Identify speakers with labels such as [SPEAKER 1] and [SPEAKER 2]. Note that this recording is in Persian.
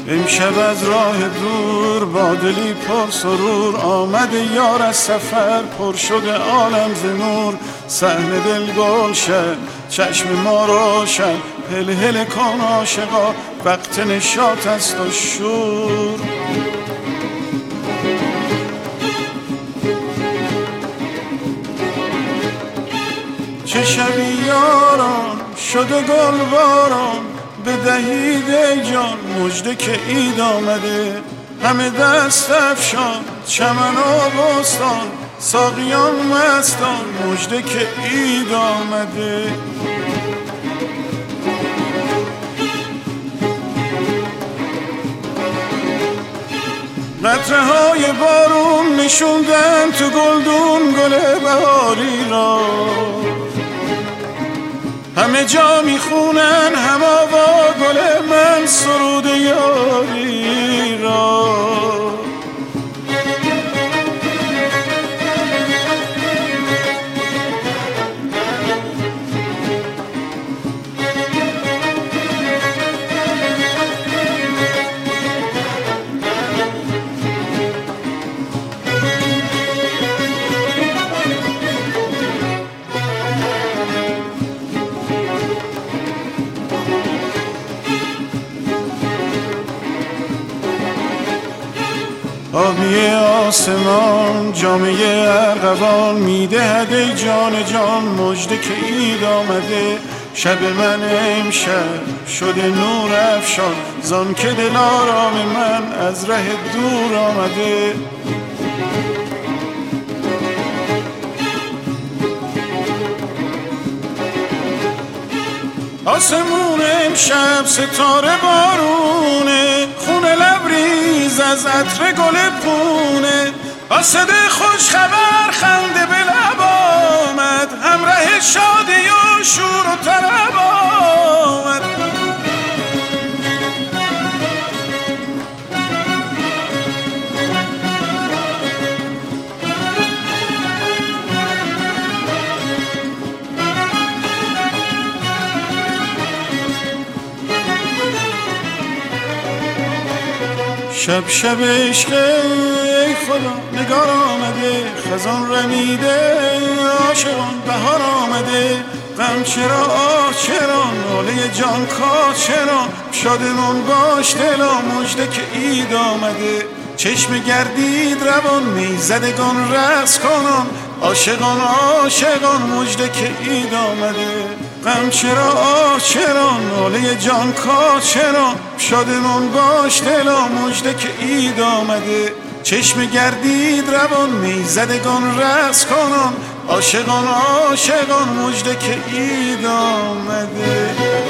[SPEAKER 1] امشب از راه دور با دلی پر سرور آمده یار از سفر پر شده عالم ز نور. صحن دل گلشن چشم ما روشن هل هل کن عاشقا وقت نشاط است و شور. چه شبی یاران شده گلباران بدهید ای جان مژده که عید آمده. همه دست افشان چمن و بستان ساقیان مستان مژده که عید آمده. قطره های بارون نشوندن تو گلدون گل بهاری را. همه جا میخونن هم آوا گل من سرود یاری را. آبی آسمان جامعه ارغوان میدهد ای جان جان مژده که عید آمده. شب من امشب شده نور افشان زان که دل آرام من از ره دور آمده. آسمون امشب ستاره بارونه خونه لبریز از عطر گل پونه. قاصد خوش خبر خنده به لب آمد همراه شادی و شور و طرب آمد. شب شب عشق ای خدا نگار آمده خزان رمیده عاشقان بهار آمده. غم چرا آه چرا ناله جان کار چرا شادمان باش دلا مژده که عید آمده. چشم گردید روان میزدگان رقص کنان عاشقان عاشقان مژده که عید آمده. غم چرا آه چرا ناله جان کار چرا شادمان باش دلا مژده که عید آمده. چشم گردید روان میزدگان رقص کنان عاشقان عاشقان مژده که عید آمده.